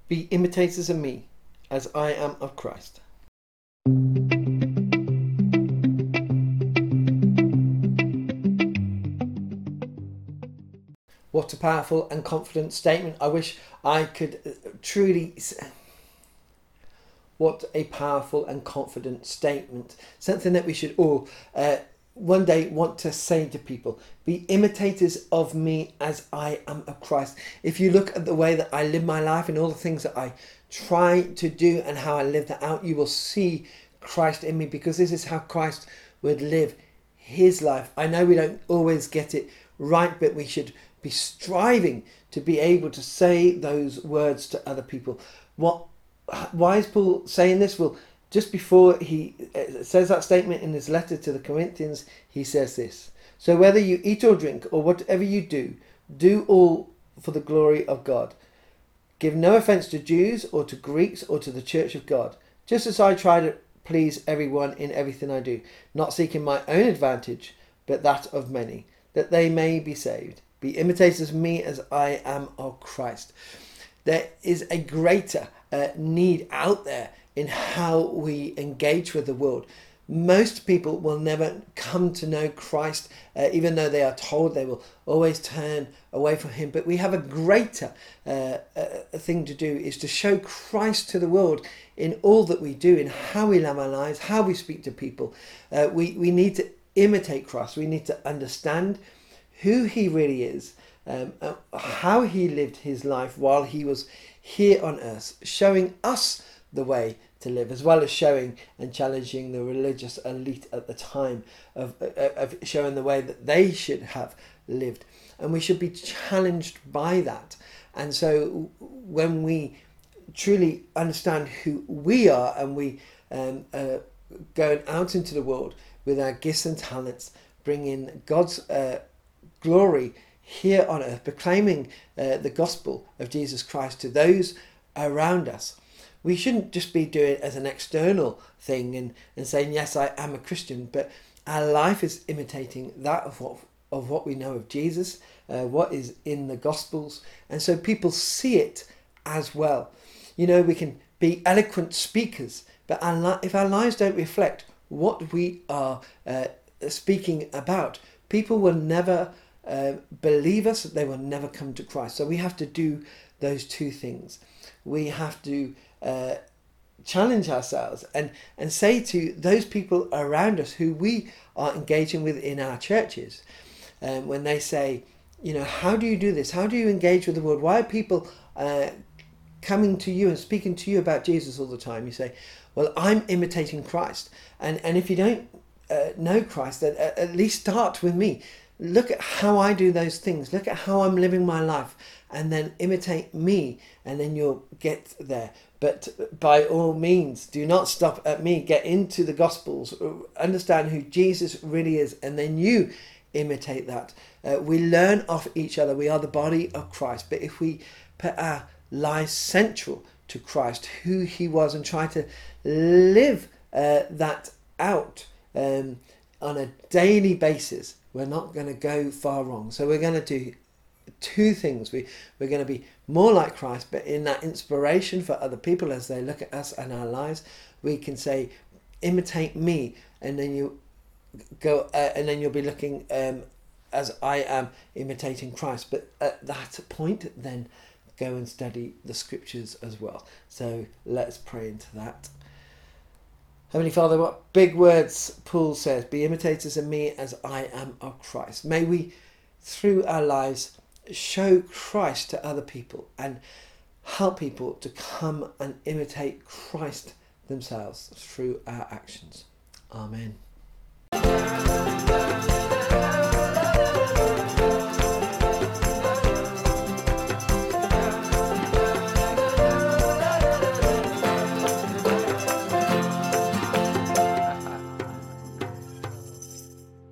Be imitators of me as I am of Christ. What a powerful and confident statement. I wish I could truly... What a powerful and confident statement. Something that we should all one day want to say to people. Be imitators of me as I am of Christ. If you look at the way that I live my life and all the things that I try to do and how I live that out, you will see Christ in me, because this is how Christ would live his life. I know we don't always get it right, but we should be striving to be able to say those words to other people. Why is Paul saying this? Well, just before he says that statement in his letter to the Corinthians, he says this: so whether you eat or drink or whatever you do, do all for the glory of God. Give no offence to Jews or to Greeks or to the church of God, just as I try to please everyone in everything I do, not seeking my own advantage, but that of many, that they may be saved. Be imitators of me as I am of Christ. There is a greater need out there in how we engage with the world. Most people will never come to know Christ, even though they are told they will always turn away from him. But we have a greater thing to do, is to show Christ to the world in all that we do, in how we live our lives, how we speak to people. We need to imitate Christ. We need to understand who he really is, how he lived his life while he was here on earth, showing us the way to live, as well as showing and challenging the religious elite at the time of showing the way that they should have lived. And we should be challenged by that. And so when we truly understand who we are, and we going out into the world with our gifts and talents, bringing God's glory here on earth, proclaiming the gospel of Jesus Christ to those around us, we shouldn't just be doing it as an external thing and saying, yes, I am a Christian, but our life is imitating that of what we know of Jesus, what is in the Gospels, and so people see it as well. You know, we can be eloquent speakers, but if our lives don't reflect what we are speaking about, people will never believe us, they will never come to Christ. So we have to do those two things. We have to challenge ourselves and say to those people around us who we are engaging with in our churches, when they say, you know, how do you do this? How do you engage with the world? Why are people coming to you and speaking to you about Jesus all the time? You say, well, I'm imitating Christ. And if you don't know Christ, then at least start with me. Look at how I do those things. Look at how I'm living my life, and then imitate me, and then you'll get there. But by all means, do not stop at me. Get into the Gospels, understand who Jesus really is, and then you imitate that. We learn off each other. We are the body of Christ. But if we put our lives central to Christ, who he was, and try to live that out on a daily basis, we're not going to go far wrong. So we're going to do two things. We're going to be more like Christ, but in that inspiration for other people as they look at us and our lives, we can say, imitate me, and then you go and then you'll be looking as I am imitating Christ. But at that point, then go and study the scriptures as well. So let's pray into that. Heavenly Father, what big words Paul says: be imitators of me as I am of Christ. May we, through our lives, show Christ to other people and help people to come and imitate Christ themselves through our actions. Amen.